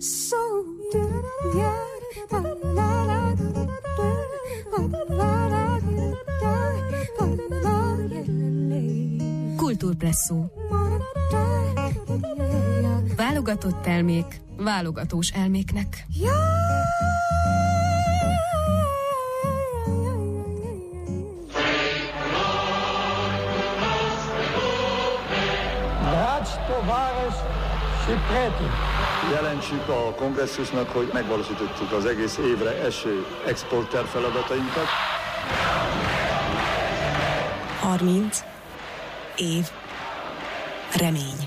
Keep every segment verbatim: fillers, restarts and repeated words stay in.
Kultúrpresszó. Válogatott elmék, válogatós elméknek. Jelentsük a kongresszusnak, hogy megvalósítottuk az egész évre eső exporter feladatainkat. harminc év remény.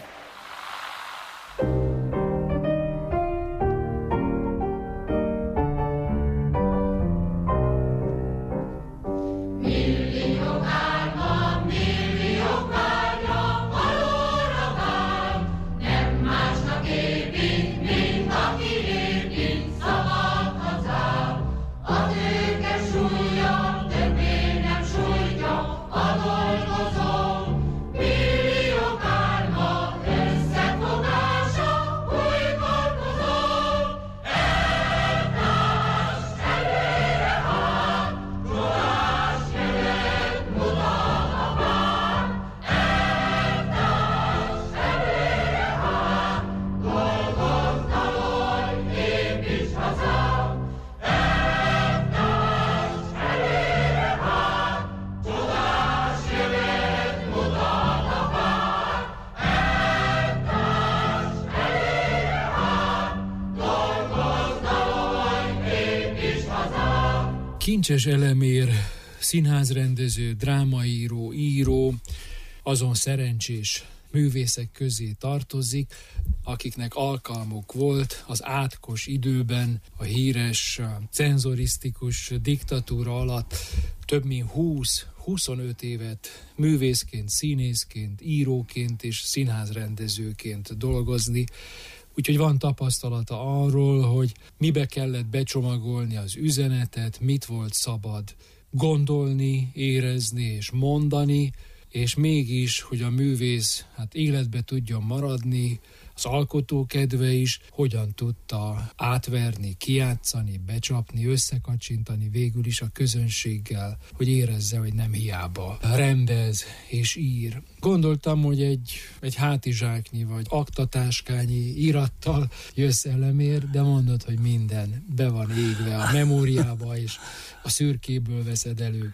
Kincses Elemér, színházrendező, drámaíró, író, azon szerencsés művészek közé tartozik, akiknek alkalmuk volt az átkos időben, a híres cenzorisztikus diktatúra alatt több mint húsz-huszonöt évet művészként, színészként, íróként és színházrendezőként dolgozni. Úgyhogy van tapasztalata arról, hogy mibe kellett becsomagolni az üzenetet, mit volt szabad gondolni, érezni és mondani, és mégis, hogy a művész hát életbe tudjon maradni, az alkotó kedve is hogyan tudta átverni, kijátszani, becsapni, összekacsintani végül is a közönséggel, hogy érezze, hogy nem hiába rendez és ír. Gondoltam, hogy egy, egy hátizsáknyi vagy aktatáskányi irattal jössz Elemér, de mondod, hogy minden be van égve a memóriába, és a szürkéből veszed elő.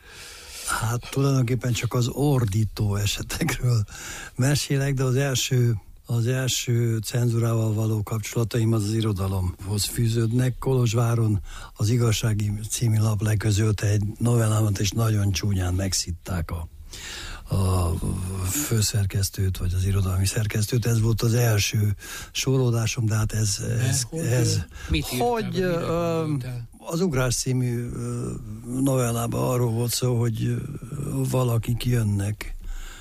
Hát tulajdonképpen csak az ordító esetekről mesélek, de az első Az első cenzúrával való kapcsolataim az az irodalomhoz fűződnek. Kolozsváron az Igazsági című lap leközölte egy novellámat, és nagyon csúnyán megszitták a, a főszerkesztőt, vagy az irodalmi szerkesztőt. Ez volt az első soroldásom, de hát ez... ez, hogy, ez mit hogy írtál, uh, az Ugrás című novellában arról volt szó, hogy valakik jönnek,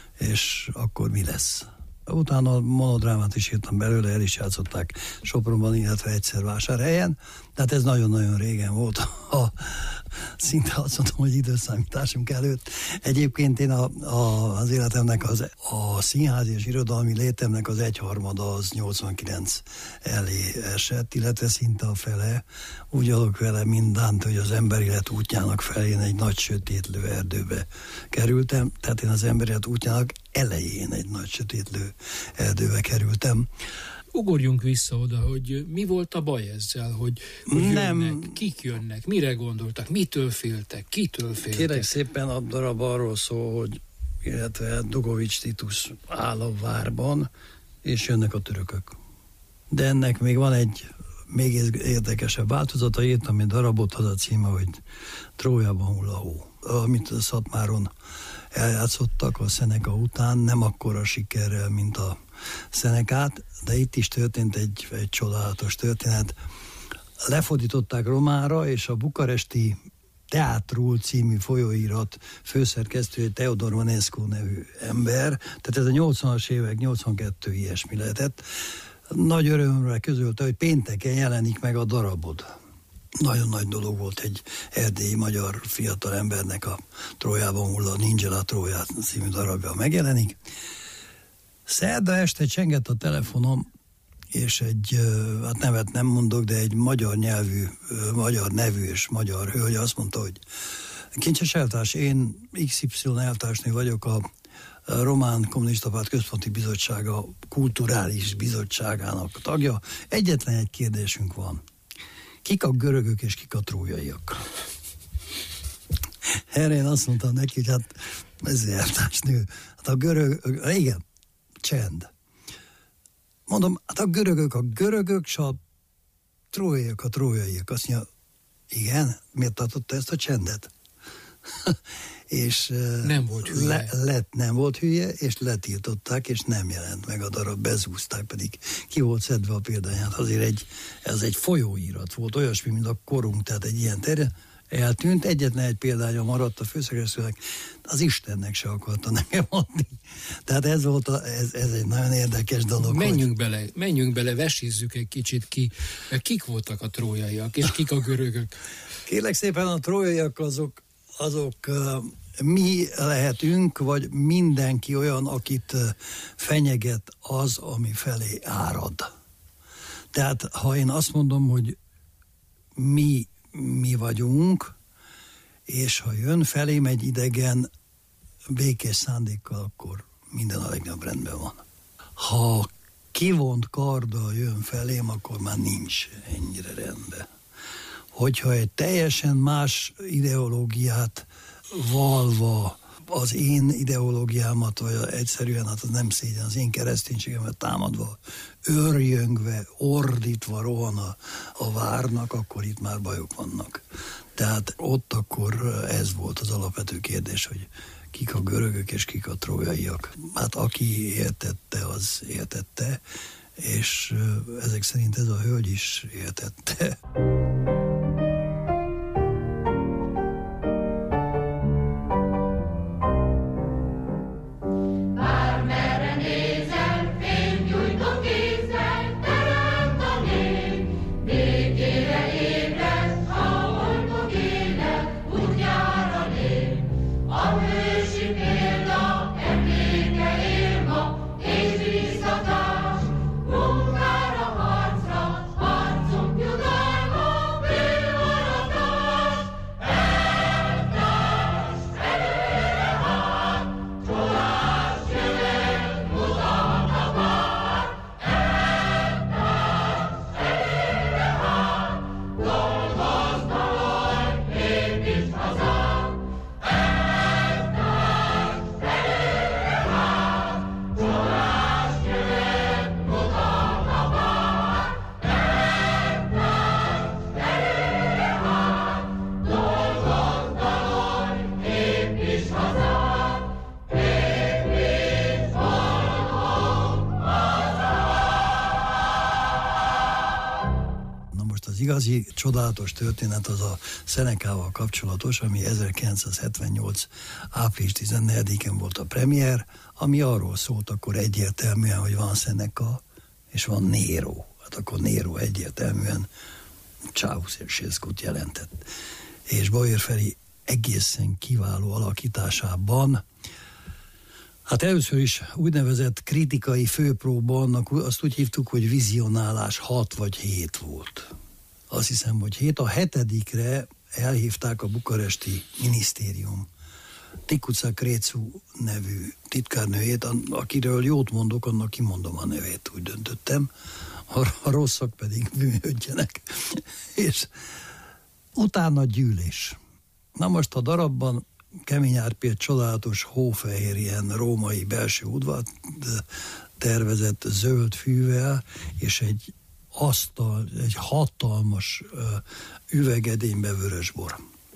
és akkor mi lesz? Utána monodrámát is írtam belőle, el is játszották Sopronban, illetve egyszer Vásárhelyen. Tehát ez nagyon-nagyon régen volt, a, szinte azt mondom, hogy időszámításunk előtt. Egyébként én a, a, az életemnek, az, a színházi és irodalmi létemnek az egyharmada az nyolcvankilenc elé esett, illetve szinte a fele. Úgy adok vele mindent, hogy az emberélet útjának felén egy nagy sötétlő erdőbe kerültem. Tehát én az emberélet útjának elején egy nagy sötétlő erdőbe kerültem. Ugorjunk vissza oda, hogy mi volt a baj ezzel, hogy, hogy Nem. jönnek, kik jönnek, mire gondoltak, mitől féltek, kitől féltek? Kérek szépen, a darab arról szól, hogy illetve Dugovics Titus áll a várban, és jönnek a törökök. De ennek még van egy még érdekesebb változata, írtam egy darabot, az a címe, hogy Trójában hull a hó. Amit a Szatmáron eljátszottak a Szeneka után, nem akkora sikerrel, mint a Szenekát, de itt is történt egy, egy csodálatos történet. Lefordították romára, és a bukaresti Teátrul című folyóirat főszerkesztője Teodor Vanescu nevű ember, tehát ez a nyolcvanas évek, nyolcvankettő ilyesmi lehetett, nagy örömre közölte, hogy pénteken jelenik meg a darabod. Nagyon nagy dolog volt egy erdélyi magyar fiatal embernek a Trójában hull a Nincs a Trója című darabja megjelenik. Szerda este csengett a telefonom, és egy, hát nevet nem mondok, de egy magyar nyelvű, magyar nevű és magyar hölgy azt mondta, hogy Kincses eltárs, én iksz ipszilon eltársnő vagyok, a Román Kommunista Párt Központi Bizottsága Kulturális Bizottságának tagja. Egyetlen egy kérdésünk van. Kik a görögök és kik a trójaiak? Erre én azt mondtam neki, hogy hát ez eltársnő. Hát a görög, igen, csend. Mondom, hát a görögök a görögök, és a trójaiak a trójaiak. Azt mondja, igen, miért tartotta ezt a csendet? és nem volt hülye. Le, lett, nem volt hülye, és letiltották, és nem jelent meg a darab, bezúzták, pedig ki volt szedve a példányát. Azért egy, ez egy folyóírat volt, olyasmi, mint a korunk, tehát egy ilyen terje, eltűnt, egyetlen egy példánya maradt a főszerkesztőnek, az Istennek se akarta nekem adni. Tehát ez volt, a, ez, ez egy nagyon érdekes dolog. Menjünk hogy... bele, menjünk bele, vesézzük egy kicsit ki, kik voltak a trójaiak, és kik a görögök. Kérlek szépen, a trójaiak azok, azok uh, mi lehetünk, vagy mindenki olyan, akit uh, fenyeget az, ami felé árad. Tehát, ha én azt mondom, hogy mi mi vagyunk, és ha jön felém egy idegen békés szándékkal, akkor minden a legnagyobb rendben van. Ha kivont karddal jön felém, akkor már nincs ennyire rendben. Hogyha egy teljesen más ideológiát valva, az én ideológiámat, vagy egyszerűen, hát az nem szégyen, az én kereszténységemet támadva, őrjöngve, ordítva rohan a, a várnak, akkor itt már bajok vannak. Tehát ott akkor ez volt az alapvető kérdés, hogy kik a görögök és kik a trójaiak. Hát aki értette, az értette, és ezek szerint ez a hölgy is értette. Igazi csodálatos történet az a Senecával kapcsolatos, ami ezerkilencszázhetvennyolc április tizennegyedikén volt a premier, ami arról szólt akkor egyértelműen, hogy van Seneca és van Nero. Hát akkor Nero egyértelműen Ceausescut jelentett. És Bauer Feri egészen kiváló alakításában, hát először is úgynevezett kritikai főpróba, annak azt úgy hívtuk, hogy vizionálás hat vagy hét volt. Azt hiszem, hogy hét, a hetedikre elhívták a bukaresti minisztérium Tikuca Krécu nevű titkárnőjét, akiről jót mondok, annak kimondom a nevét, úgy döntöttem, a rosszak pedig bűnhődjenek. És utána gyűlés. Na most a darabban Kemény Árpi egy csodálatos hófehér, ilyen római belső udvart tervezett zöld fűvel, és egy asztal, egy hatalmas uh, üvegedénybe vörösbor.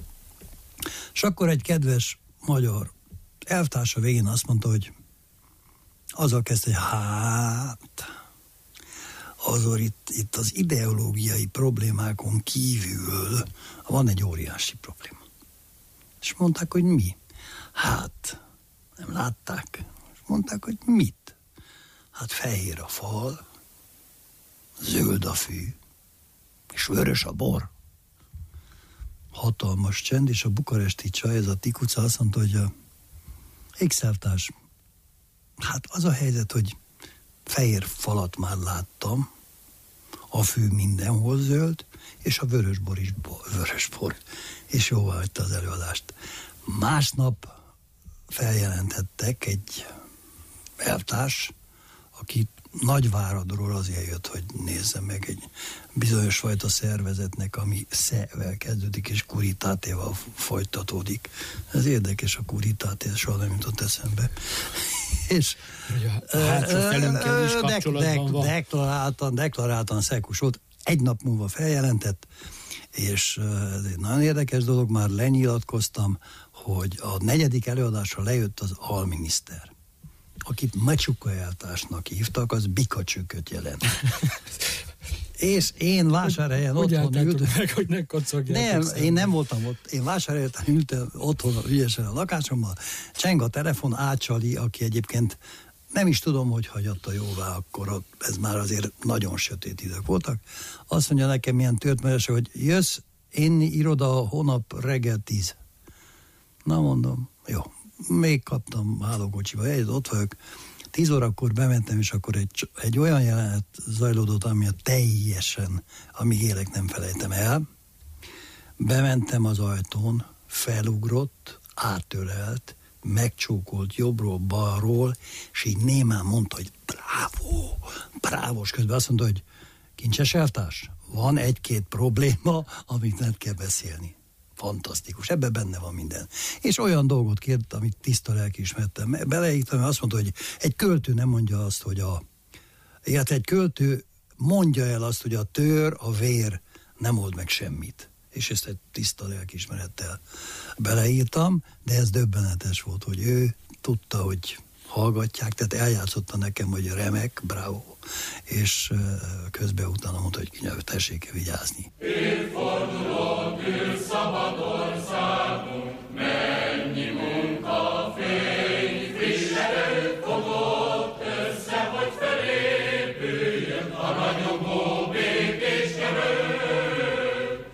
És akkor egy kedves magyar elvtársa végén azt mondta, hogy azzal kezdte, hogy hát azor itt, itt az ideológiai problémákon kívül van egy óriási probléma. És mondták, hogy mi? Hát, nem látták. És mondták, hogy mit? Hát fehér a fal, zöld a fű, és vörös a bor. Hatalmas csend, és a bukaresti csaj, ez a Tikuca azt mondta, hogy a X-elvtárs, hát az a helyzet, hogy fehér falat már láttam, a fű mindenhol zöld, és a vörösbor is vörösbor, és jóvá hagyta az előadást. Másnap feljelentettek egy elvtárs, aki Nagyváradról azért jött, hogy nézze meg egy bizonyos fajta szervezetnek, ami szevel kezdődik, és kuritátéval folytatódik. Ez érdekes, a kuritáté, soha nem jutott eszembe. és a hátsó felünkkel is kapcsolatban van. Deklaráltan, deklaráltan szekus volt. Egy nap múlva feljelentett, és ez egy nagyon érdekes dolog, már lenyilatkoztam, hogy a negyedik előadásra lejött az alminiszter, akit Macsuka-eltársnak hívtak, az bikacsököt jelent. És én Vásárhelyen otthon ültem. meg, hogy ne kocogjátok. Nem, én nem voltam ott. Én Vásárhelyen ültem otthon ügyesen a lakásommal. Cseng a telefon, Ácsali, aki egyébként nem is tudom, hogy hagyatta jóvá akkor, ez már azért nagyon sötét idők voltak. Azt mondja nekem ilyen történetesen, hogy jössz inni iroda hónap reggel tíz. Na mondom, jó. Még kaptam hálókocsiba egyet, ott vagyok. Tíz órakor bementem, és akkor egy, egy olyan jelenet zajlódott, ami a teljesen, amíg élek, nem felejtem el. Bementem az ajtón, felugrott, átölelt, megcsókolt jobbról, balról, és így némán mondta, hogy bravo, brávos. Közben azt mondta, hogy kincses eltárs, van egy-két probléma, amit nem kell beszélni. Fantasztikus, ebben benne van minden. És olyan dolgot kért, amit tiszta lelkiismertem. Beleírtam, azt mondta, hogy egy költő nem mondja azt, hogy a... illetve egy költő mondja el azt, hogy a tőr, a vér nem old meg semmit. És ezt egy tiszta lelkiismerettel beleírtam, de ez döbbenetes volt, hogy ő tudta, hogy hallgatják, tehát eljátszotta nekem, hogy remek, bravo, és közben utána mondta, hogy kinyelv, tessék vigyázni. Évfordulót ül szabad országunk, mennyi munka, fény, friss erőt fogott össze, hogy felépüljön a ragyogó békés erő.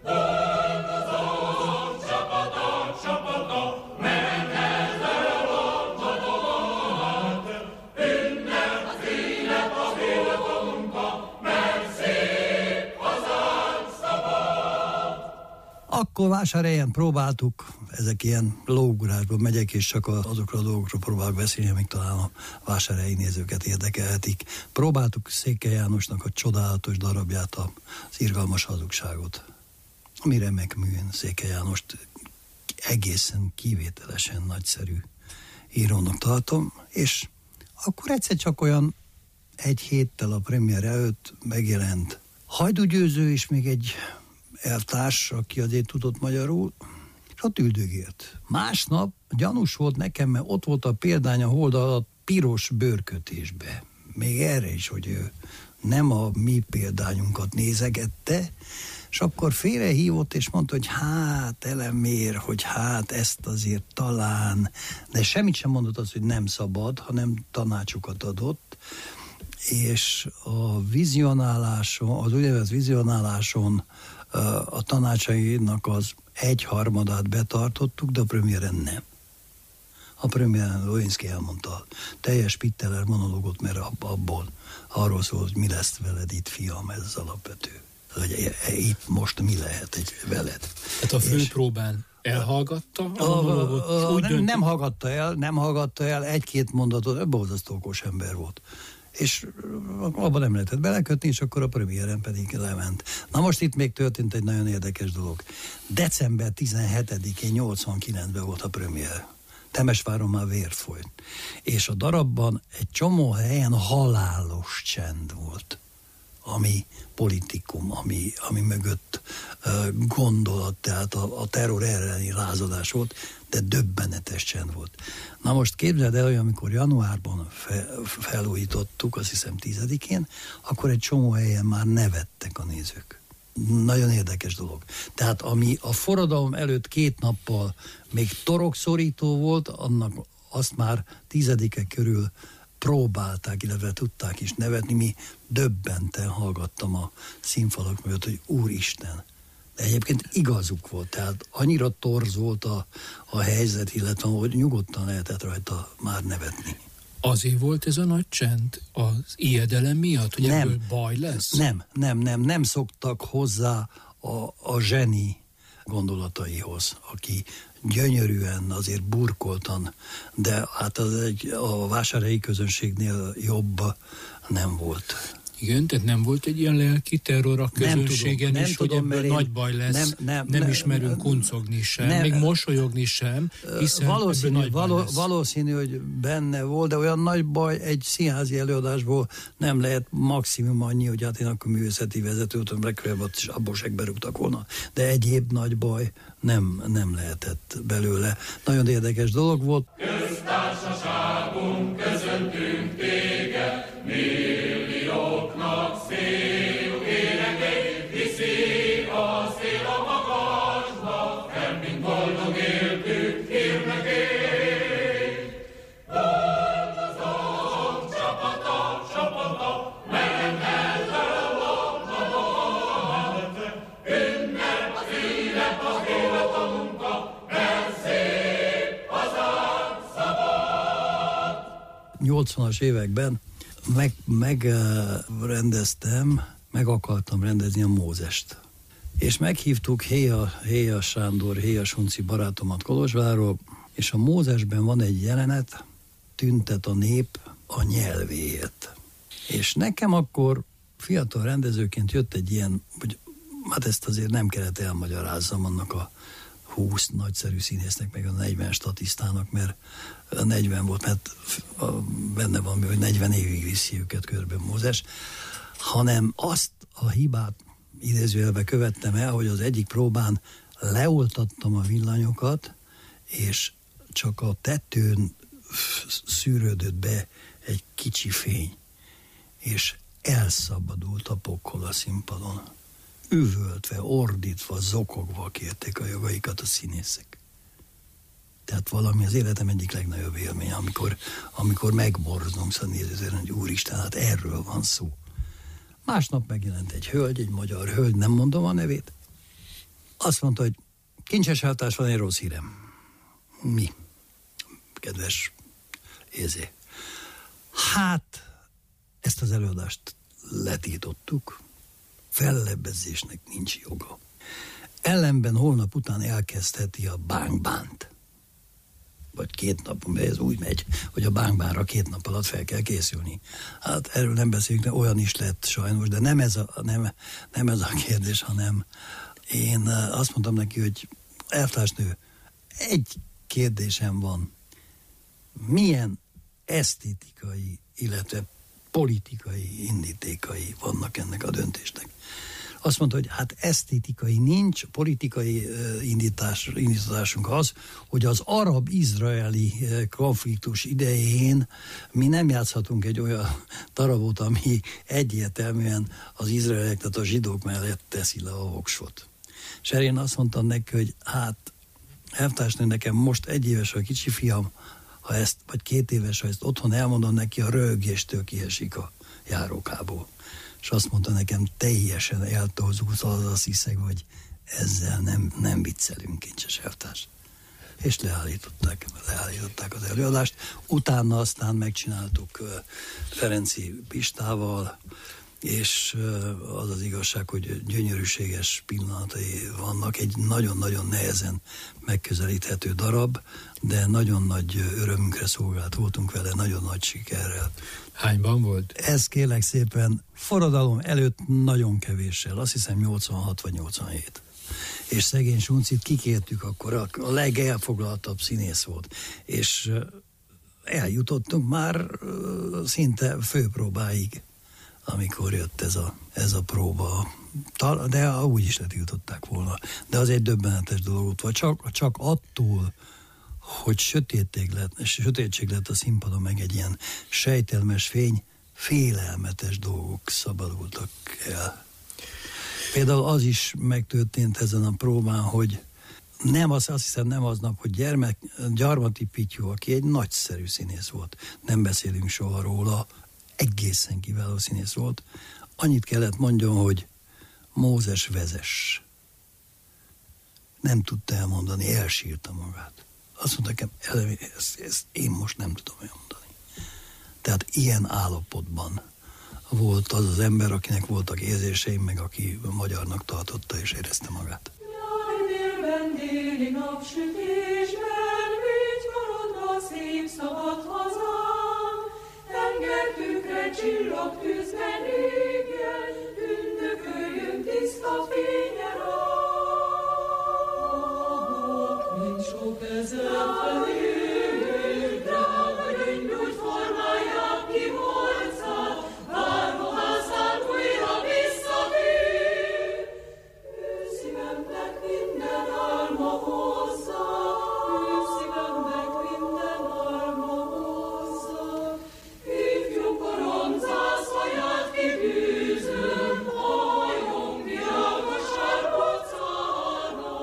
Dolgozók csapata, csapata, menhet el a csatolat, ünnep az élet, az élet a munka, mert szép hazánk szabad. Akkor Vásárhelyen próbáltuk, ezek ilyen lóugrásban megyek, és csak azokra a dolgokról próbálok beszélni, amik talán a vásárhelyi nézőket érdekelhetik. Próbáltuk Székely Jánosnak a csodálatos darabját, az Irgalmas hazugságot, ami remek műn. Székely Jánost egészen kivételesen nagyszerű írónak tartom, és akkor egyszer csak olyan egy héttel a premier előtt megjelent Hajdú Győző is, még egy elvtárs, aki azért tudott magyarul, és ott üldögélt. Másnap gyanús volt nekem, mert ott volt a példány a hold alatt piros bőrkötésbe. Még erre is, hogy ő nem a mi példányunkat nézegette, és akkor félrehívott, és mondta, hogy hát elemér, hogy hát ezt azért talán, de semmit sem mondott az, hogy nem szabad, hanem tanácsokat adott, és a vizionáláson, az úgynevezett vizionáláson a tanácsainak az egyharmadát betartottuk, de a premiéren nem. A premiéren Lewinsky elmondta a teljes Pitteler monológot, mert abból arról szól, hogy mi lesz veled itt, fiam, ez az alapvető. Hogy itt most mi lehet egy veled. Hát a főpróbán elhallgatta a monológot? A, a, nem, nem hallgatta el, nem hallgatta el, egy-két mondatot, borzasztó okos ember volt. És abban nem lehetett belekötni, és akkor a premiéren pedig lement. Na most itt még történt egy nagyon érdekes dolog. december tizenhetedikén nyolcvankilencben volt a premier. Temesváron már vér folyt. És a darabban egy csomó helyen halálos csend volt, ami politikum, ami, ami mögött uh, gondolat, tehát a, a terror elleni lázadás volt, de döbbenetes csend volt. Na most képzeld el, hogy amikor januárban fe, felújítottuk, azt hiszem tízedikén, akkor egy csomó helyen már nevettek a nézők. Nagyon érdekes dolog. Tehát ami a forradalom előtt két nappal még torokszorító volt, annak azt már tízedike körül próbálták, illetve tudták is nevetni. Mi döbbenten hallgattam a színfalak mögött, hogy Úristen. De egyébként igazuk volt, tehát annyira torz volt a, a helyzet, illetve hogy nyugodtan lehetett rajta már nevetni. Azért volt ez a nagy csend? Az ijedelem miatt, hogy nem, ebből baj lesz? Nem, nem, nem, nem szoktak hozzá a, a zseni gondolataihoz, aki gyönyörűen, azért burkoltan, de hát az egy, a vásárhelyi közönségnél jobb nem volt. Igen, tehát nem volt egy ilyen lelki terror a közönségen nem tudom, is, nem hogy ebből tudom, nagy baj lesz, nem, nem, nem, nem nem ismerünk kuncogni sem, nem, még mosolyogni sem, hiszen valószínű, nagy baj való, lesz. valószínű, hogy benne volt, de olyan nagy baj egy színházi előadásból nem lehet, maximum annyi, hogy hát én akkor művészeti vezetőtöm legfeljebb és abból segbe rúgtak volna, de egyéb nagy baj nem, nem lehetett belőle. Nagyon érdekes dolog volt. Köztársaságunk, köszöntünk téged, millióknak szép énekét viszi a szél a magasba, nem mint boldog éltük hírnökét. Boldozom csapata, csapata, menjen el a labdát, ünnep az élet, az élet a munka, mert szép hazánk szabad. nyolcvanas években meg, megrendeztem, meg akartam rendezni a Mózest. És meghívtuk Héja, Héja Sándor, Héja Sunci barátomat Kolozsvárról, és a Mózesben van egy jelenet, tüntet a nép a nyelvéért. És nekem akkor fiatal rendezőként jött egy ilyen, hogy hát ezt azért nem kellett elmagyarázzam annak a húsz nagyszerű színésznek, meg a negyven statisztának, mert negyven volt, mert benne van, hogy negyven évig viszi őket körbe Mózes, hanem azt a hibát idézőjelbe követtem el, hogy az egyik próbán leoltattam a villanyokat, és csak a tetőn szűrődött be egy kicsi fény, és elszabadult a pokkol a színpadon. Üvöltve, ordítva, zokogva kérték a jogaikat a színészek. Tehát valami az életem egyik legnagyobb élménye, amikor, amikor megborzom a nézőtéren, hogy úristen, hát erről van szó. Másnap megjelent egy hölgy, egy magyar hölgy, nem mondom a nevét. Azt mondta, hogy kincses eltárs, van egy rossz hírem. Mi? Kedves Ézé. Hát, ezt az előadást letiltottuk, fellebbezésnek nincs joga. Ellenben holnap után elkezdheti a bángbánt. Vagy két napon, mert ez úgy megy, hogy a bángbánra két nap alatt fel kell készülni. Hát erről nem beszélünk, de olyan is lett sajnos, de nem ez a, nem, nem ez a kérdés, hanem én azt mondtam neki, hogy elvtársnő, egy kérdésem van. Milyen esztétikai, illetve politikai indítékai vannak ennek a döntésnek? Azt mondta, hogy hát esztétikai nincs, politikai indítás, indításunk az, hogy az arab-izraeli konfliktus idején mi nem játszhatunk egy olyan darabot, ami egyértelműen az izraeliek, tehát a zsidók mellett teszi le a voksot. És én azt mondtam neki, hogy hát elvtársnő, nekem most egy éves a kicsi fiam, ha ezt, vagy két éves, ha ezt otthon elmondom neki, a röhögéstől kiesik a járókából. És azt mondta nekem, teljesen eltorzult az a sziszeg, hogy ezzel nem, nem viccelünk, kincses elvtárs. És leállították, leállították az előadást. Utána aztán megcsináltuk Ferenci Pistával, és az az igazság, hogy gyönyörűséges pillanatai vannak, egy nagyon-nagyon nehezen megközelíthető darab, de nagyon nagy örömünkre szolgált voltunk vele, nagyon nagy sikerrel. Hányban volt? Ez kérlek szépen forradalom előtt nagyon kevéssel, azt hiszem nyolcvanhat vagy nyolcvanhét. És szegény Suncit kikértük akkor, a legelfoglaltabb színész volt. És eljutottunk már szinte főpróbáig, amikor jött ez a, ez a próba. De úgy is letiltották volna. De az egy döbbenetes dolog volt. Csak, csak attól, hogy sötétség lett, sötétség lett a színpadon, meg egy ilyen sejtelmes fény, félelmetes dolgok szabadultak el. Például az is megtörtént ezen a próbán, hogy nem az, azt hiszem nem aznap, hogy gyermek, Gyarmati Pityu, aki egy nagyszerű színész volt, nem beszélünk soha róla, egészen kiváló színész volt, annyit kellett mondjon, hogy Mózes vezess. Nem tudta elmondani, elsírta magát. Azt mondta nekem, ezt, ezt én most nem tudom elmondani. Tehát ilyen állapotban volt az az ember, akinek voltak érzéseim, meg aki magyarnak tartotta és érezte magát. Délben, déli napsütésben, vigyorodva szép szabad hazám, tengertükre csillag tűzben égjen, ünnököljön tiszta fénye rá. Mint sok ezer felé, drága gyöngygyújt formáját ki morcát, várva házán újra visszatér. Ő szívemnek minden álma hozzá, ő szívemnek minden álma hozzá. Ifjú korom zászlaját kitűzöm, hajom virága sárkocára.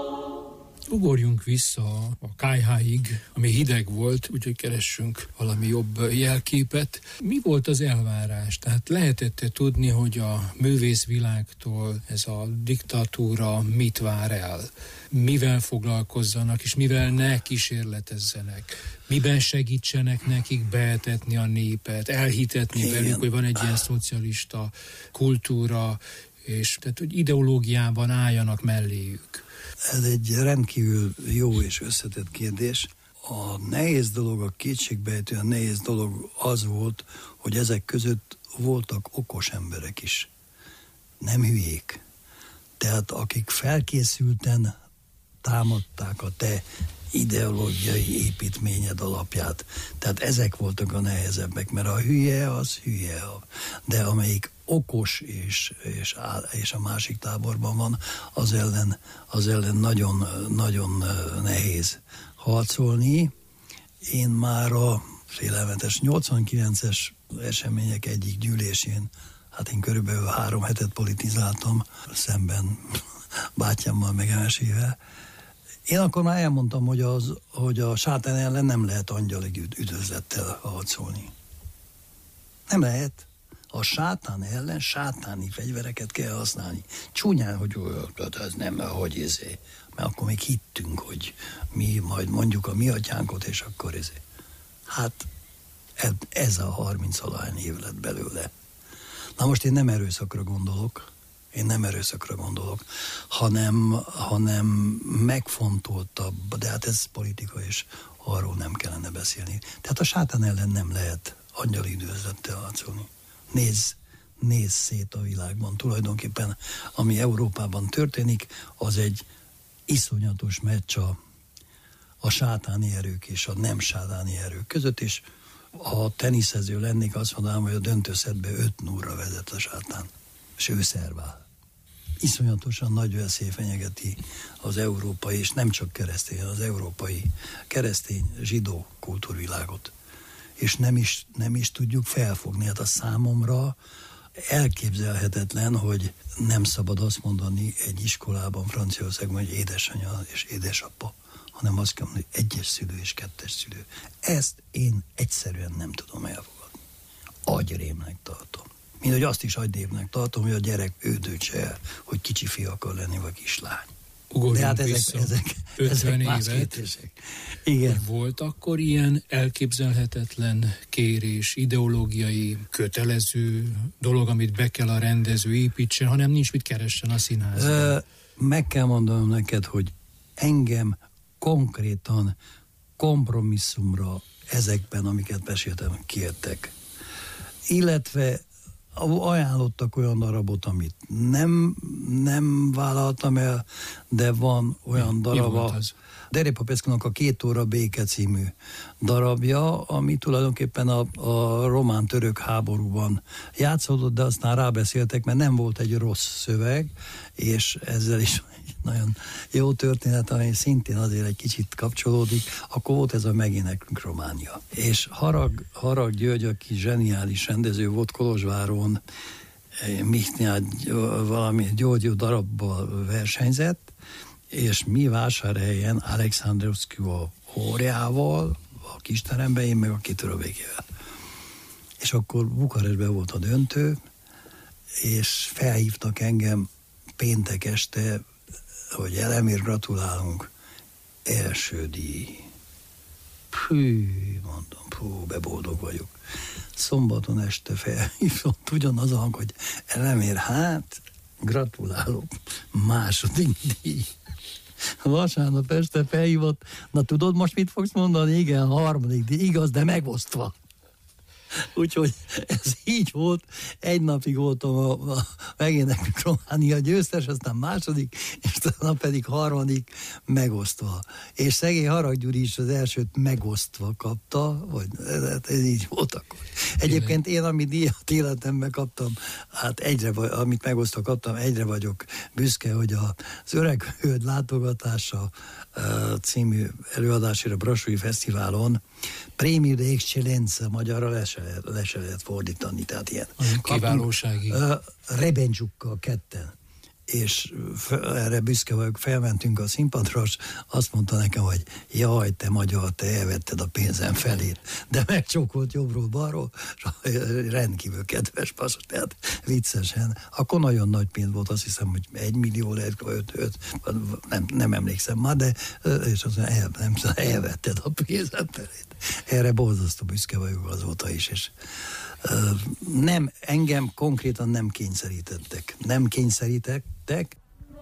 Ugorjunk vissza a kályháig, ami hideg volt, úgyhogy keressünk valami jobb jelképet. Mi volt az elvárás? Tehát lehetett tudni, hogy a művészvilágtól ez a diktatúra mit vár el? Mivel foglalkozzanak, és mivel ne kísérletezzenek? Miben segítsenek nekik beetetni a népet, elhitetni Igen. velük, hogy van egy ilyen szocialista kultúra, és tehát, hogy ideológiában álljanak melléjük? Ez egy rendkívül jó és összetett kérdés. A nehéz dolog, a kétségbejtően nehéz dolog az volt, hogy ezek között voltak okos emberek is. Nem hülyék. Tehát akik felkészülten támadták a te ideológiai építményed alapját. Tehát ezek voltak a nehezebbek, mert a hülye az hülye. De amelyik okos és, és, áll, és a másik táborban van, az ellen, az ellen nagyon, nagyon nehéz harcolni. Én már a félelmetes nyolcvankilences események egyik gyűlésén, hát én körülbelül három hetet politizáltam, szemben bátyámmal meg emesével. Én akkor már elmondtam, hogy, az, hogy a sátán ellen nem lehet angyali üdvözlettel harcolni. Nem lehet. A sátán ellen sátáni fegyvereket kell használni. Csúnyán, hogy ez nem, hogy izé. Mert akkor még hittünk, hogy mi majd mondjuk a mi atyánkot, és akkor izé. Hát ez a harminc-valahány év lett belőle. Na most én nem erőszakra gondolok, én nem erőszakra gondolok, hanem, hanem megfontoltabb, de hát ez politika, és arról nem kellene beszélni. Tehát a sátán ellen nem lehet angyali üdvözlettel harcolni. Nézz, nézz szét a világban. Tulajdonképpen, ami Európában történik, az egy iszonyatos meccs a, a sátáni erők és a nem sátáni erők között, és ha teniszező lennék, azt mondanám, hogy a döntőszettbe öt nullra vezet a sátán, és ő szervál. Iszonyatosan nagy veszély fenyegeti az európai, és nem csak keresztény, az európai keresztény zsidó kultúrvilágot. És nem is, nem is tudjuk felfogni. Hát a számomra elképzelhetetlen, hogy nem szabad azt mondani egy iskolában Franciaországban, hogy édesanyja és édesapa, hanem azt kell mondani, hogy egyes szülő és kettes szülő. Ezt én egyszerűen nem tudom elfogadni. Agyrémnek tartom. Mint hogy azt is agyrémnek tartom, hogy a gyerek ő döntse el, hogy kicsi fiú akar lenni, vagy kislány. Ugorjunk de hát ezek, vissza ezek, ötven ezek évet. Igen. Volt akkor ilyen elképzelhetetlen kérés, ideológiai, kötelező dolog, amit be kell a rendező építsen, hanem nincs mit keressen a színházban? Meg kell mondanom neked, hogy engem konkrétan kompromisszumra ezekben, amiket meséltem, kértek. Illetve ajánlottak olyan darabot, amit nem, nem vállaltam el, de van olyan darab, Derék Popescunak a Két óra béke című darabja, ami tulajdonképpen a, a román-török háborúban játszódott, de aztán rábeszéltek, mert nem volt egy rossz szöveg, és ezzel is egy nagyon jó történet, ami szintén azért egy kicsit kapcsolódik, akkor volt ez a Megint nekünk Románia. És Harag, Harag György, aki zseniális rendező volt Kolozsváron, Michnyát valami gyógyú darabbal versenyzett, és mi Vásárhelyen Alexandrovszky a óriával, a kisteremben, én meg a kitörövékével. És akkor Bukarestben volt a döntő, és felhívtak engem péntek este, hogy Elemér, gratulálunk, első díj. Hű, mondom, hú, beboldog vagyok. Szombaton este felhívott ugyanaz a hang, hogy Elemér, hát, gratulálok, második díj. Vasárnap este felhívott, na tudod most mit fogsz mondani? Igen, harmadik díj, igaz, de megosztva. Úgyhogy ez így volt, egy napig voltam a, a megénekült Románia győztes, aztán második, és utána pedig harmadik megosztva. És szegény Harag Gyuri is az elsőt megosztva kapta, vagy ez, ez így volt akkor. Egyébként én, amit díjat életemben kaptam, hát egyre, amit megosztva kaptam, egyre vagyok büszke, hogy az Öreg Hölgy látogatása című előadásra Brassói Fesztiválon Premio de Excellenza magyarra le se, le se lehet fordítani, tehát ilyen. Kiválósági. Uh, Rebencsukkal ketten, és erre büszke vagyok, felmentünk a színpadra, és azt mondta nekem, hogy jaj, te magyar, te elvetted a pénzem felét, de megcsókolt jobbról, balról, és rendkívül kedves passos, tehát viccesen. Akkor nagyon nagy pénz volt, azt hiszem, hogy egy millió lehet, öt, öt, nem, nem emlékszem már, de és azt mondja, el, nem, elvetted a pénzem felét. Erre borzasztó büszke vagyok azóta is, és nem, engem konkrétan nem kényszerítettek. Nem kényszerítettek.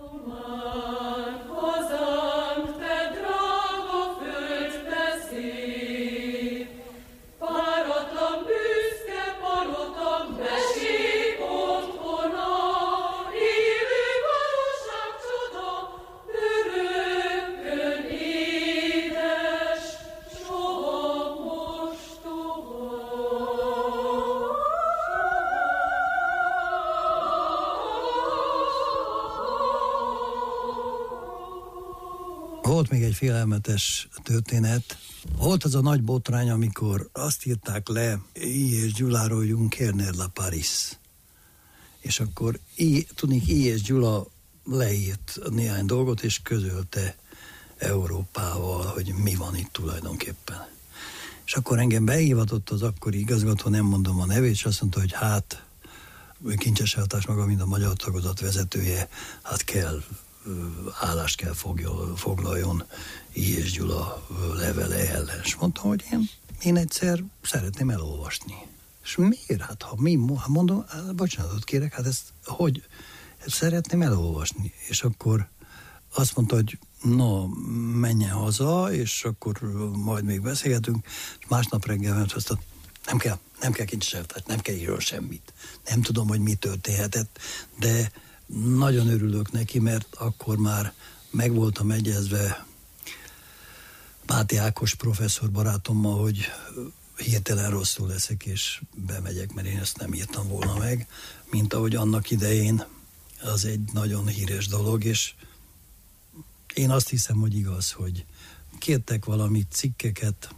Volt még egy félelmetes történet. Volt az a nagy botrány, amikor azt írták le I. és Gyuláról Junkerner La Paris. És akkor I, tudnék, I. és Gyula leírt néhány dolgot, és közölte Európával, hogy mi van itt tulajdonképpen. És akkor engem behivatott az akkori igazgató, nem mondom a nevét, és azt mondta, hogy hát, Kincsesáltás maga, mint a magyar tagozat vezetője, hát kell, állást kell foglaljon I. és Gyula levele ellen. És mondtam, hogy én, én egyszer szeretném elolvasni. És miért? Hát ha mi, mondom, bocsánatot kérek, hát ezt hogy szeretném elolvasni. És akkor azt mondta, hogy no, menjen haza, és akkor majd még beszélgetünk, és másnap reggel ment, azt mondta, nem kell, nem kell Kincsesáltás, nem kell írni semmit. Nem tudom, hogy mi történhetett, de nagyon örülök neki, mert akkor már meg voltam egyezve Máté Ákos professzor barátommal, hogy hirtelen rosszul leszek, és bemegyek, mert én ezt nem írtam volna meg, mint ahogy annak idején az egy nagyon híres dolog, és én azt hiszem, hogy igaz, hogy kértek valami cikkeket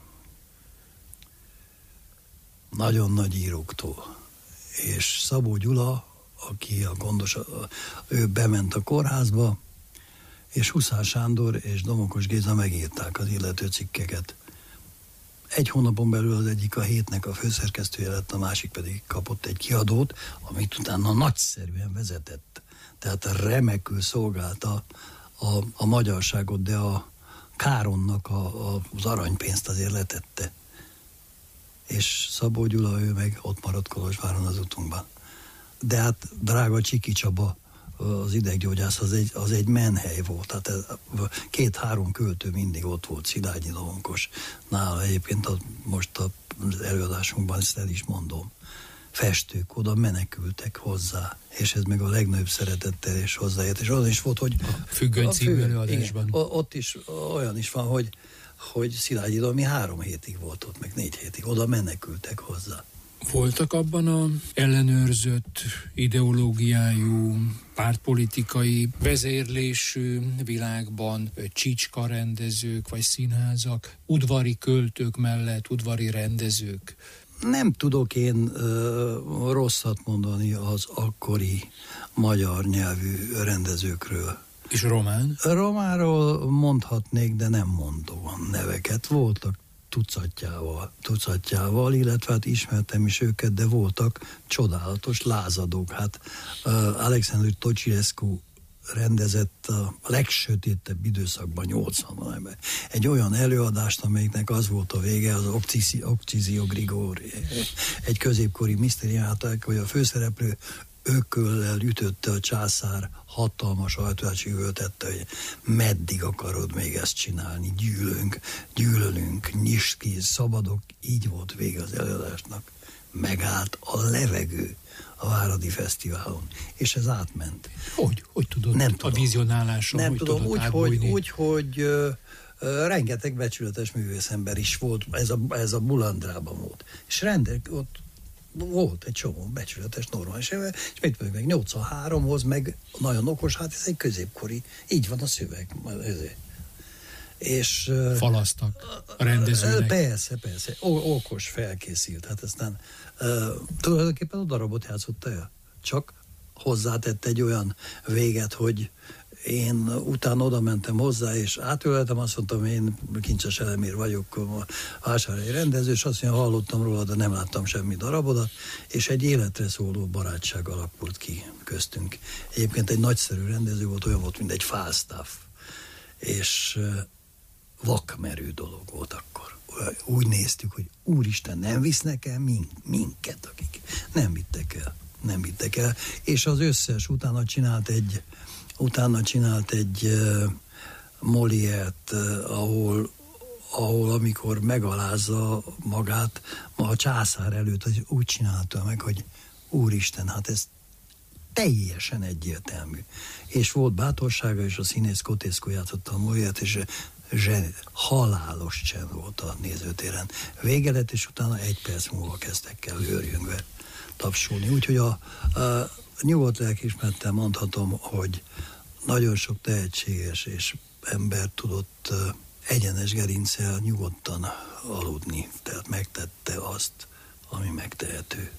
nagyon nagy íróktól, és Szabó Gyula, aki a gondos, ő bement a kórházba, és Huszár Sándor és Domokos Géza megírták az illető cikkeket. Egy hónapon belül az egyik a Hétnek a főszerkesztője lett, a másik pedig kapott egy kiadót, amit utána nagyszerűen vezetett. Tehát remekül szolgálta a, a magyarságot, de a Káronnak a, a, az aranypénzt azért letette. És Szabó Gyula, ő meg ott maradt Kolozsváron az utunkban. De hát drága Csiki Csaba, az ideggyógyász, az egy, az egy menhely volt. Tehát két-három költő mindig ott volt, Szilágyi Domonkos. Nála egyébként a, most az előadásunkban ezt el is mondom. Festők oda menekültek hozzá, és ez meg a legnagyobb szeretettel és hozzáért. És az is volt, hogy... A Függöny című előadásban. Igen, ott is olyan is van, hogy, hogy Szilágyi Domi három hétig volt ott, meg négy hétig. Oda menekültek hozzá. Voltak abban a ellenőrzött ideológiájú, pártpolitikai vezérlésű világban csicska rendezők vagy színházak, udvari költők mellett udvari rendezők? Nem tudok én ö, rosszat mondani az akkori magyar nyelvű rendezőkről. És román? Románról mondhatnék, de nem mondom neveket. Voltak tucatjával, tucatjával, illetve hát ismertem is őket, de voltak csodálatos lázadók. Hát uh, Alexandru Tocilescu rendezett a legsötétebb időszakban, nyolcvanban egy olyan előadást, amelyiknek az volt a vége, az Octizio Grigori, egy középkori misztériáták, hogy a főszereplő ököllel ütötte a császár hatalmas ajtóát, üvöltette, hogy meddig akarod még ezt csinálni, gyűlölünk, gyűlölünk, nyisd ki, szabadok, így volt vége az előadásnak. Megállt a levegő a Váradi Fesztiválon, és ez átment. Hogy? Hogy tudod nem a tudom. vizionáláson? Nem hogy tudom, tudod úgy, átbújni? hogy, úgy, hogy ö, ö, rengeteg becsületes művészember is volt, ez a, ez a Bulandrában volt. És rende, ott volt egy csomó becsületes, normális, és mit mondjuk meg nyolcvanháromhoz, meg nagyon okos, hát ez egy középkori, így van a szöveg. Ezért. És falasztak a rendezőnek. Persze, persze. O- okos, felkészült. Hát aztán uh, tulajdonképpen a darabot játszotta el. Csak hozzátett egy olyan véget, hogy én utána oda mentem hozzá, és átöleltem, azt mondtam, én Kincses Elemér vagyok, a vásárhelyi rendező, és azt mondja, hallottam róla, de nem láttam semmi darabodat, és egy életre szóló barátság alakult ki köztünk. Egyébként egy nagyszerű rendező volt, olyan volt, mint egy Falstaff. És vakmerő dolog volt akkor. Úgy néztük, hogy úristen, nem visznek el mink- minket, akik nem vittek el. Nem vittek el. És az összes utána csinált egy utána csinált egy uh, Moliért, uh, ahol, ahol amikor megalázza magát ma a császár előtt, az úgy csinálta meg, hogy úristen, hát ez teljesen egyértelmű. És volt bátorsága, és a színész Kotescu játszotta a Moliért, és zseni, halálos csend volt a nézőtéren. Vége lett, és utána egy perc múlva kezdtek el őrjöngve tapsolni. Úgyhogy a, a nyugodt lelkiismerettel mondhatom, hogy nagyon sok tehetséges és ember tudott egyenes gerinccel nyugodtan aludni. Tehát megtette azt, ami megtehető.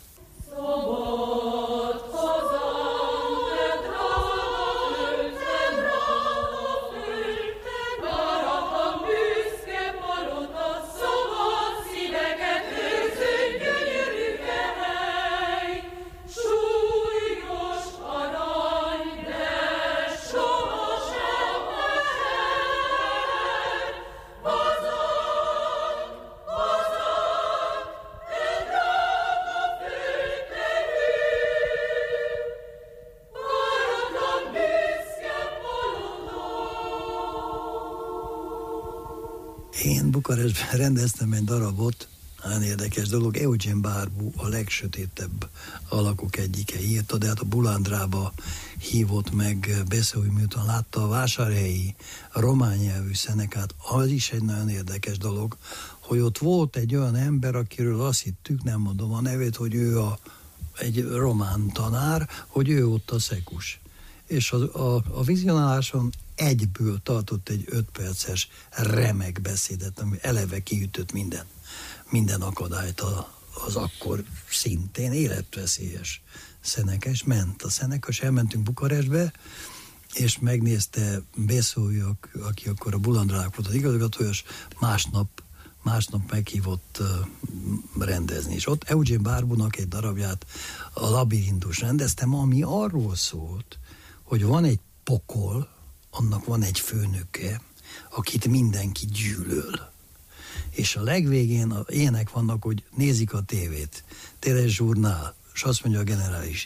Én Bukarestben rendeztem egy darabot, nagyon érdekes dolog, Eugen Barbu, a legsötétebb alakok egyike írta, de hát a Bulandrába hívott meg Beszói, miután látta a vásárhelyi román nyelvű szenekát. Az is egy nagyon érdekes dolog, hogy ott volt egy olyan ember, akiről azt hittük, nem mondom a nevét, hogy ő a, egy román tanár, hogy ő ott a szekus. És a, a, a vizionáláson egyből tartott egy öt perces remek beszédet, ami eleve kiütött minden, minden akadályt a, az akkor szintén életveszélyes szenekes. Ment a szenekes, elmentünk Bukarestbe, és megnézte Beszói, aki akkor a Bulandrának volt az igazgatója, és másnap, másnap meghívott uh, rendezni. És ott Eugen Barbunak egy darabját, a Labirintus rendeztem, ami arról szólt, hogy van egy pokol, annak van egy főnöke, akit mindenki gyűlöl. És a legvégén a ilyenek vannak, hogy nézik a tévét, telezsurnál, és azt mondja a generális,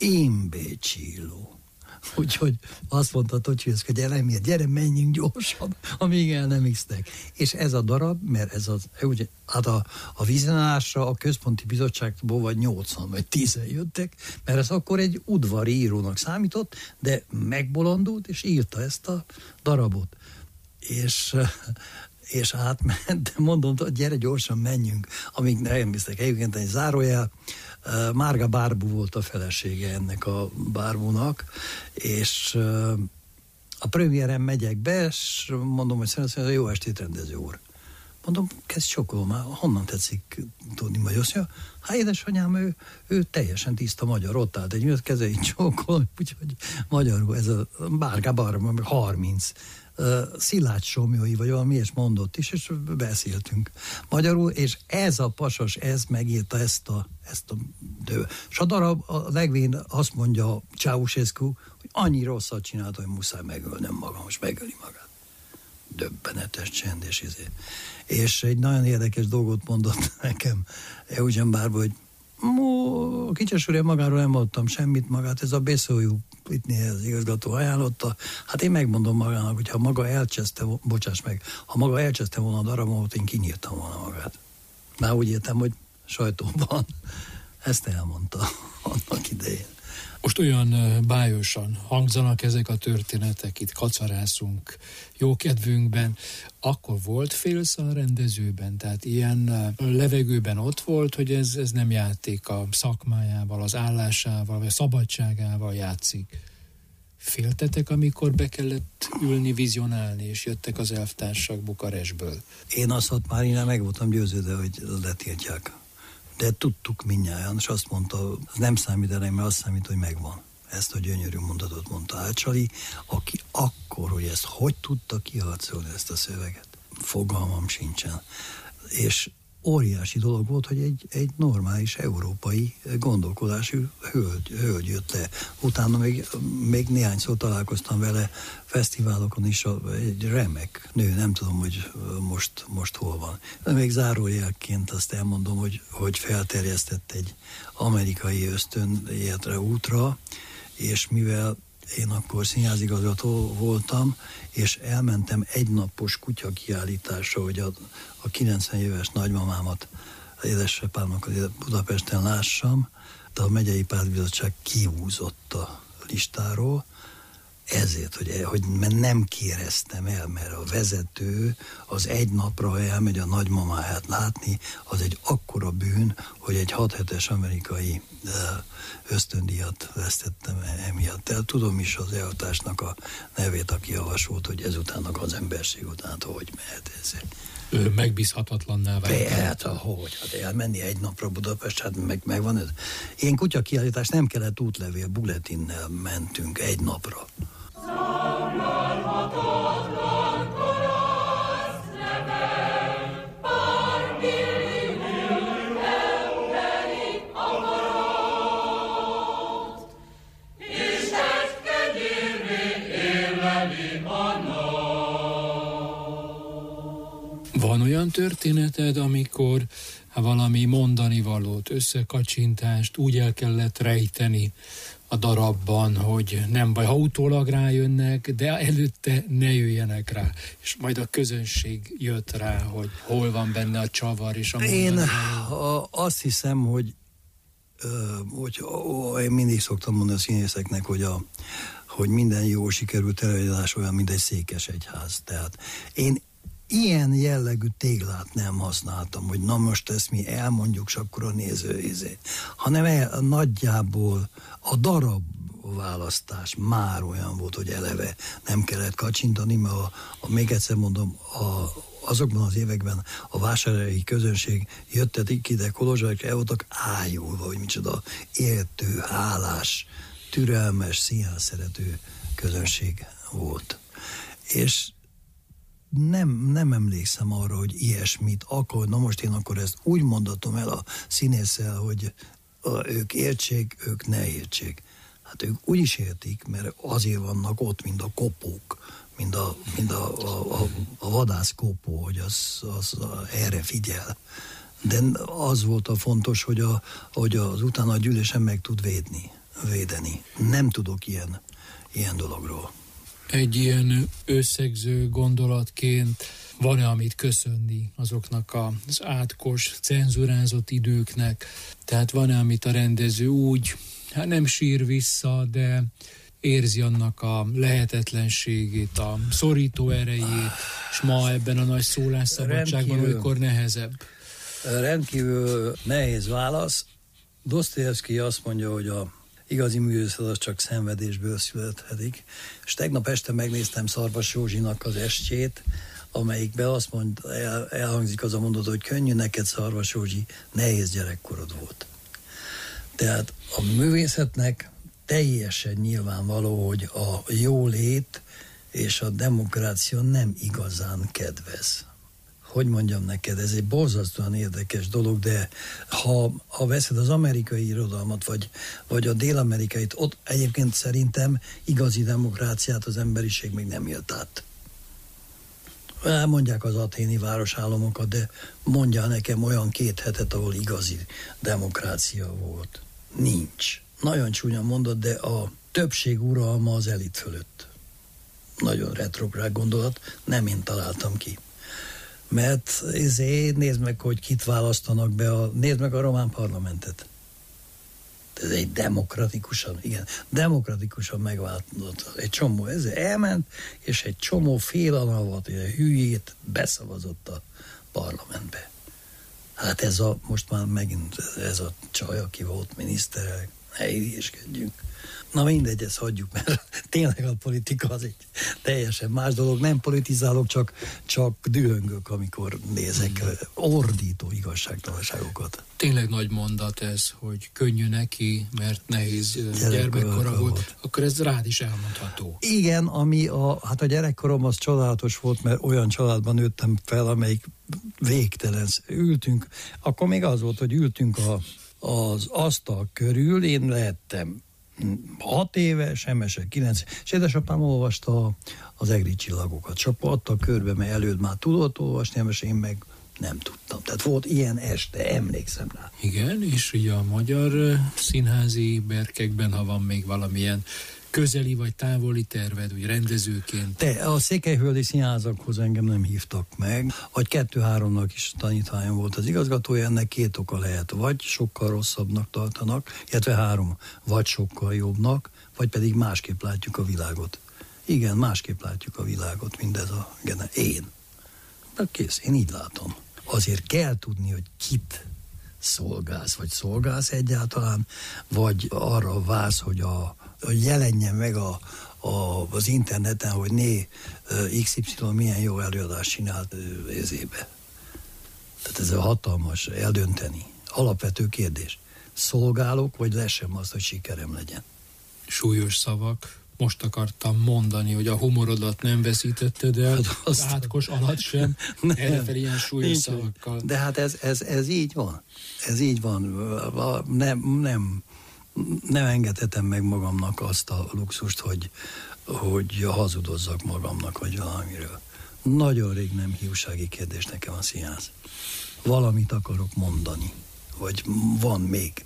imbécilló. Úgyhogy azt mondta Tocsiusz, hogy gyere, miért, gyere, menjünk gyorsan, amíg el nem isztek. És ez a darab, mert ez az, ugye, hát a, a vizionálásra a Központi Bizottságból vagy nyolcvan vagy tízen jöttek, mert ez akkor egy udvari írónak számított, de megbolondult, és írta ezt a darabot. És, és átment, de mondom, gyere gyorsan, menjünk, amíg nem isztek. Egyébként egy zárójel, Márga Barbu volt a felesége ennek a Barbunak, és a premiéren megyek be, és mondom, hogy szerintem jó estét, rendező úr. Mondom, kezd sokkolom már, honnan tetszik tudni magyar? Hát édesanyám, ő, ő teljesen tiszta magyar, ott állt egy nőt, kezeit csókol, úgyhogy magyarul ez a Bárgá Barma, harminc uh, Szilágy Somjói, vagy valami ilyes mondott is, és beszéltünk magyarul, és ez a pasas, ez megírta ezt a, ezt a dő. És a darab a legvégén azt mondja Ceausescu, hogy annyi rosszat csinált, hogy muszáj megölnem magam, most megöli magát. Döbbenetes csend, és ezért. És egy nagyon érdekes dolgot mondott nekem Eugen Bárba, hogy Kicses úr, én magáról nem mondtam semmit, magát ez a beszólyú Pitney az igazgató ajánlotta. Hát én megmondom magának, hogy ha maga elcseszte, bocsáss meg, ha maga elcseszte volna a darabot, én kinyírtam volna magát. Már úgy értem, hogy sajtóban ezt elmondta annak idején. Most olyan bájosan hangzanak ezek a történetek, itt kacarászunk jókedvünkben. Akkor volt félsz a rendezőben? Tehát ilyen levegőben ott volt, hogy ez, ez nem játék a szakmájával, az állásával, vagy a szabadságával játszik. Féltetek, amikor be kellett ülni, vizionálni, és jöttek az elvtársak Bukarestből? Én azt már én meg voltam győződve, hogy letiltják. De tudtuk mindnyájan, és azt mondta, az nem számít erre, mert azt számít, hogy megvan. Ezt a gyönyörű mondatot mondta Ácsali, aki akkor, hogy ezt hogy tudta kiharcolni ezt a szöveget. Fogalmam sincsen. És óriási dolog volt, hogy egy, egy normális európai gondolkodású hölgy, hölgy jött le. Utána még, még néhányszor találkoztam vele fesztiválokon is, egy remek nő, nem tudom, hogy most, most hol van. De még zárójelként azt elmondom, hogy, hogy felterjesztett egy amerikai ösztönértre útra, és mivel én akkor színházigazgató voltam, és elmentem egynapos kutyakiállításra, hogy a, a kilencven éves nagymamámat, édesapámnak Budapesten lássam, de a megyei pártbizottság kihúzott a listáról, ezért, hogy, hogy nem kéreztem el, mert a vezető az egy napra, ha elmegy a nagymamáját látni, az egy akkora bűn, hogy egy hat hetes amerikai ösztöndíjat vesztettem emiatt el. Tudom is az eltársnak a nevét, aki javasolt, hogy ezután az emberség után, hogy mehet ez. Ő megbízhatatlanná vált. Hát, ahogy, hát elmenni egy napra Budapest, hát meg, megvan ez. Én kutyakiállítás nem kellett útlevél, buletinnel mentünk egy napra. Van olyan történeted, amikor valami mondani valót, összekacsintást úgy el kellett rejteni a darabban, hogy nem baj, ha utólag rájönnek, de előtte ne jöjjenek rá. És majd a közönség jött rá, hogy hol van benne a csavar és a mondani Én való. azt hiszem, hogy, hogy ó, én mindig szoktam mondani a színészeknek, hogy, a, hogy minden jó sikerült előadás olyan, mint egy székesegyház. Tehát én ilyen jellegű téglát nem használtam, hogy na most ezt mi elmondjuk, és akkor a néző izé. Hanem el, nagyjából a darab választás már olyan volt, hogy eleve nem kellett kacsintani, mert a, a, még egyszer mondom, a, azokban az években a vásárhelyi közönség jöttetik ide Kolozsvárra, és el voltak ájulva, hogy micsoda értő, hálás, türelmes, színház szerető közönség volt. És Nem, nem emlékszem arra, hogy ilyesmit akkor, na most én akkor ezt úgy mondatom el a színésszel, hogy a, ők értsék, ők ne értsék. Hát ők úgy is értik, mert azért vannak ott, mint a kopók, mint a, mint a, a, a, a vadászkópó, hogy az, az erre figyel. De az volt a fontos, hogy, a, hogy az utána a gyűlésen meg tud védni, védeni. Nem tudok ilyen, ilyen dologról. Egy ilyen összegző gondolatként van-e, amit köszönni azoknak az átkos, cenzurázott időknek? Tehát van-e, amit a rendező úgy, hát nem sír vissza, de érzi annak a lehetetlenségét, a szorító erejét, és ma ebben a nagy szólásszabadságban olykor nehezebb? Rendkívül nehéz válasz. Dostoyevsky azt mondja, hogy a igazi művészet az csak szenvedésből születhetik. És tegnap este megnéztem Szarvas Józsinak az estjét, amelyikben azt mond, el, elhangzik az a mondat, hogy könnyű neked, Szarvas Józsi, nehéz gyerekkorod volt. Tehát a művészetnek teljesen nyilvánvaló, hogy a jólét és a demokrácia nem igazán kedvez. Hogy mondjam neked, ez egy borzasztóan érdekes dolog, de ha, ha veszed az amerikai irodalmat, vagy, vagy a dél-amerikait, ott egyébként szerintem igazi demokráciát az emberiség még nem élt át. Elmondják az athéni városállamokat, de mondjál nekem olyan két hetet, ahol igazi demokrácia volt. Nincs. Nagyon csúnya mondat, de a többség uralma az elit fölött. Nagyon retrográd gondolat, nem én találtam ki. Mert ezért nézd meg, hogy kit választanak be, a, nézd meg a román parlamentet. Ez egy demokratikusan, igen, demokratikusan megváltozott. Egy csomó, ez elment, és egy csomó félalavat, egy hülyét beszavazott a parlamentbe. Hát ez a, most már megint ez a csaj, aki volt miniszter, ne hülyéskedjünk. Na mindegy, ezt hagyjuk, mert tényleg a politika az egy teljesen más dolog. Nem politizálok, csak, csak dühöngök, amikor nézek ordító igazságtalanságokat. Tényleg nagy mondat ez, hogy könnyű neki, mert nehéz gyermekkora volt. volt. Akkor ez rád is elmondható. Igen, ami a, hát a gyerekkorom az csodálatos volt, mert olyan családban nőttem fel, amelyik végtelen. Ültünk, akkor még az volt, hogy ültünk a, az asztal körül, én lehettem hat éves, Emese kilenc, és édesapám olvasta az egri csillagokat. Csak adta körbe, mert előtt már tudott olvasni, Emese, én meg nem tudtam. Tehát volt ilyen este, emlékszem rá. Igen, és ugye a magyar színházi berkekben, ha van még valamilyen közeli vagy távoli terved, vagy rendezőként? Te, a székelyföldi színházakhoz engem nem hívtak meg. Vagy kettő-háromnak is tanítványom volt az igazgatója, ennek két oka lehet. Vagy sokkal rosszabbnak tartanak, illetve három, vagy sokkal jobbnak, vagy pedig másképp látjuk a világot. Igen, másképp látjuk a világot, mindez a gene. Én. De kész, én így látom. Azért kell tudni, hogy kit szolgálsz, vagy szolgálsz egyáltalán, vagy arra válsz, hogy a hogy jelenjen meg a, a, az interneten, hogy né iksz ipszilon milyen jó előadást csinált ezébe. Tehát ez a hatalmas, eldönteni. Alapvető kérdés. Szolgálok, vagy lesem azt, hogy sikerem legyen? Súlyos szavak. Most akartam mondani, hogy a humorodat nem veszítetted el, hát az átkos alatt sem, errefelé ilyen súlyos szavakkal. De hát ez, ez, ez így van. Ez így van. Nem, nem nem engedhetem meg magamnak azt a luxust, hogy, hogy hazudozzak magamnak, vagy valamiről. Nagyon rég nem hiúsági kérdés nekem a színház. Valamit akarok mondani, vagy van még.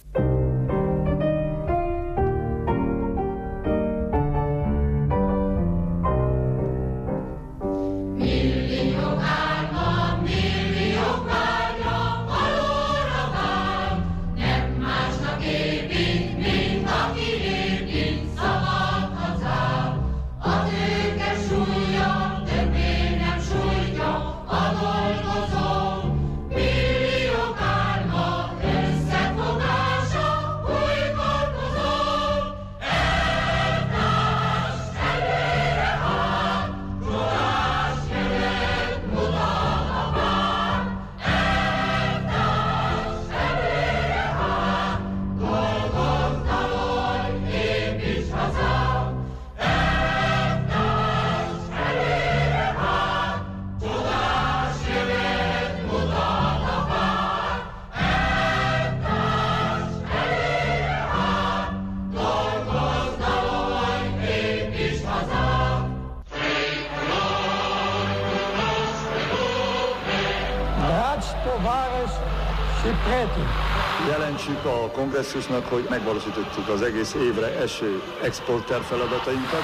Jelentsük a kongresszusnak, hogy megvalósítottuk az egész évre eső exporter feladatainkat.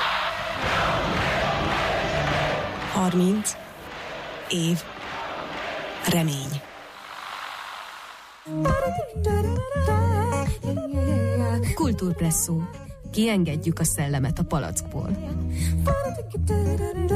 harminc év remény. Kultúrpresszó. Kiengedjük a szellemet a palackból.